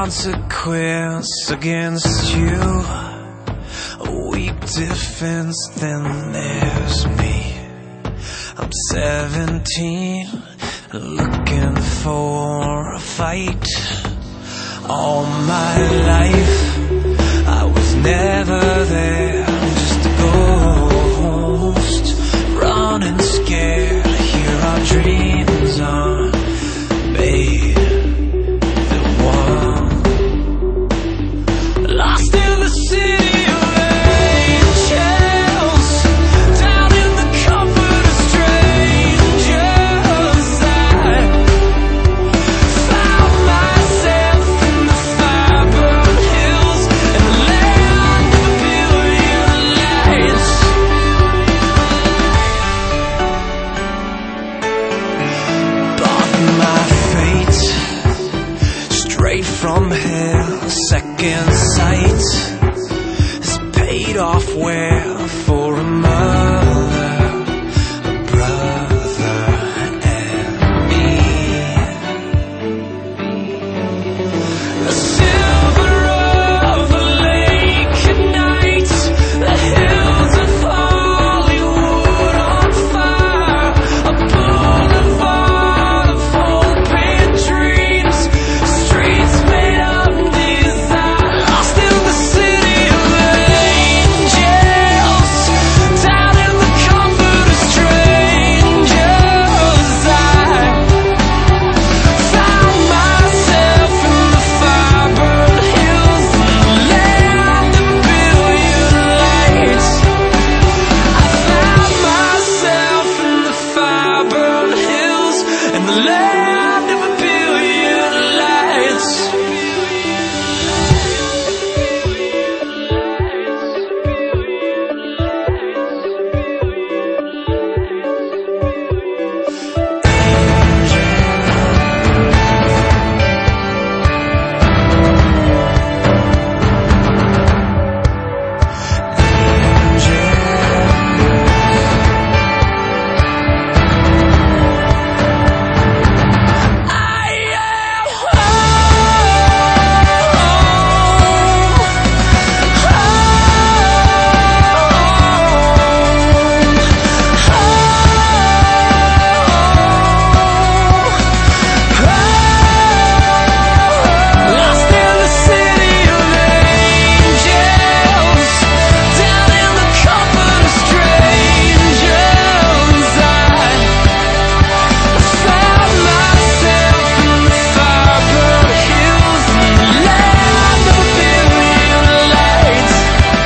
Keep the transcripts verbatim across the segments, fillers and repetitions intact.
consequence against you. A weak defense, then there's me. I'm seventeen, looking for a fight. All my life I was never there, just a ghost, running scared. Here our dreams are made the one, lost in the city of angels, down in the comfort of strangers. I found myself in the fire-burned hills and the land of a billion lights. Bought my fate straight from hell, second sight is paid off well for a mother, a brother, and me. The silver of a lake at night, the hills of Hollywood on fire, a boulevard of open dreams, streets made of desire, lost in the city of angels, down in the comfort of strangers. I found myself in the fire-burned hills and the land of a billion lights. I found myself in the fire-burned hills and the land of a billion lights. Lost in the city of angels, down in the comfort of strangers. I found myself in the fire-burned hills and the land of a billion lights.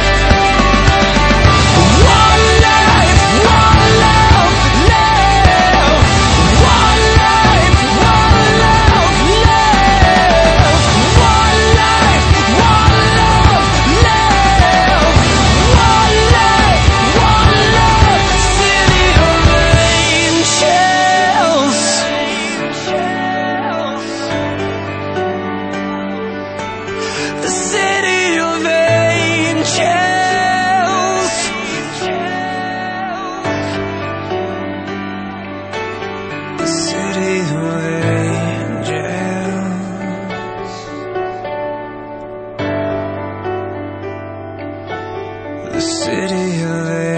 One life, one love, live. One life, one love, live. One life, one love, live. One life, one love, city of angels. The city of angels. The city of angels. The city of angels.